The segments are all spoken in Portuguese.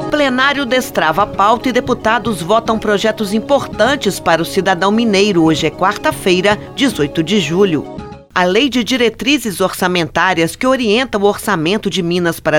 Plenário destrava a pauta e deputados votam projetos importantes para o cidadão mineiro. Hoje é quarta-feira, 18 de julho. A Lei de Diretrizes Orçamentárias, que orienta o orçamento de Minas para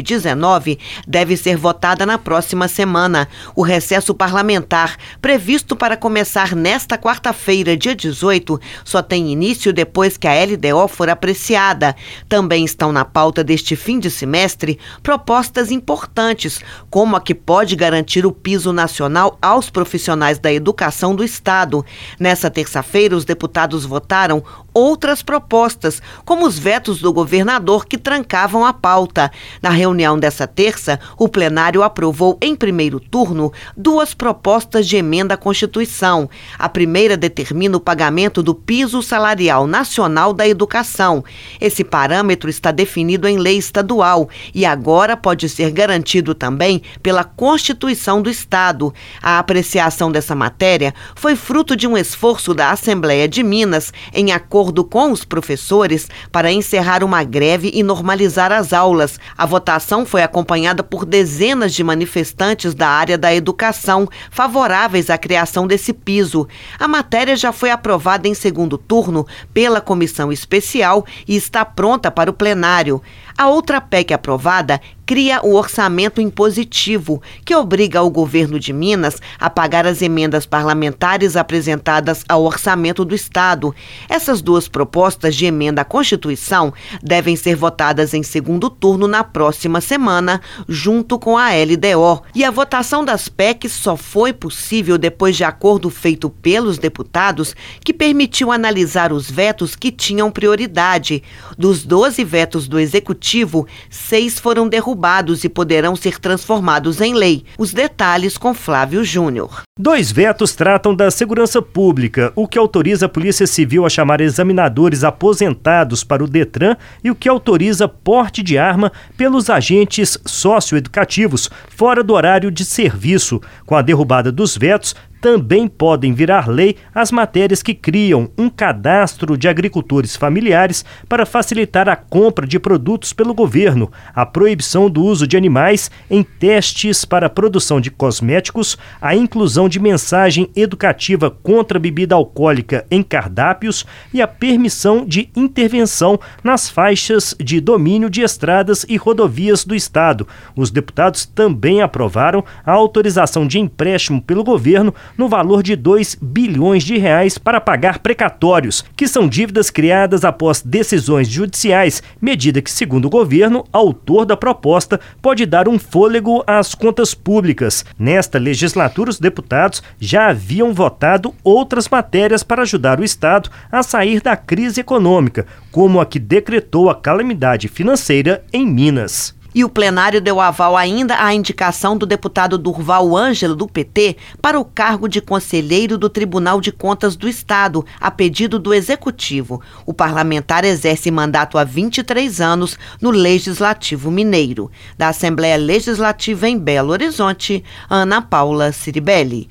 2019, deve ser votada na próxima semana. O recesso parlamentar, previsto para começar nesta quarta-feira, dia 18, só tem início depois que a LDO for apreciada. Também estão na pauta deste fim de semestre propostas importantes, como a que pode garantir o piso nacional aos profissionais da educação do Estado. Nessa terça-feira, os deputados votaram outras propostas, como os vetos do governador que trancavam a pauta. Na reunião dessa terça, o plenário aprovou em primeiro turno 2 propostas de emenda à Constituição. A primeira determina o pagamento do piso salarial nacional da educação. Esse parâmetro está definido em lei estadual e agora pode ser garantido também pela Constituição do Estado. A apreciação dessa matéria foi fruto de um esforço da Assembleia de Minas em acordo com os professores para encerrar uma greve e normalizar as aulas. A votação foi acompanhada por dezenas de manifestantes da área da educação favoráveis à criação desse piso. A matéria já foi aprovada em segundo turno pela comissão especial e está pronta para o plenário. A outra PEC aprovada cria o orçamento impositivo, que obriga o governo de Minas a pagar as emendas parlamentares apresentadas ao orçamento do Estado. Essas 2 propostas de emenda à Constituição devem ser votadas em segundo turno na próxima semana, junto com a LDO. E a votação das PECs só foi possível depois de acordo feito pelos deputados, que permitiu analisar os vetos que tinham prioridade. Dos 12 vetos do Executivo, 6 foram derrubados e poderão ser transformados em lei. Os detalhes com Flávio Júnior. 2 vetos tratam da segurança pública, o que autoriza a Polícia Civil a chamar examinadores aposentados para o Detran e o que autoriza porte de arma pelos agentes socioeducativos fora do horário de serviço. Com a derrubada dos vetos, também podem virar lei as matérias que criam um cadastro de agricultores familiares para facilitar a compra de produtos pelo governo, a proibição do uso de animais em testes para a produção de cosméticos, a inclusão de mensagem educativa contra a bebida alcoólica em cardápios e a permissão de intervenção nas faixas de domínio de estradas e rodovias do Estado. Os deputados também aprovaram a autorização de empréstimo pelo governo no valor de R$2 bilhões para pagar precatórios, que são dívidas criadas após decisões judiciais, medida que, segundo o governo, autor da proposta, pode dar um fôlego às contas públicas. Nesta legislatura, os deputados já haviam votado outras matérias para ajudar o Estado a sair da crise econômica, como a que decretou a calamidade financeira em Minas. E o plenário deu aval ainda à indicação do deputado Durval Ângelo, do PT, para o cargo de conselheiro do Tribunal de Contas do Estado, a pedido do Executivo. O parlamentar exerce mandato há 23 anos no Legislativo Mineiro. Da Assembleia Legislativa em Belo Horizonte, Ana Paula Ciribelli.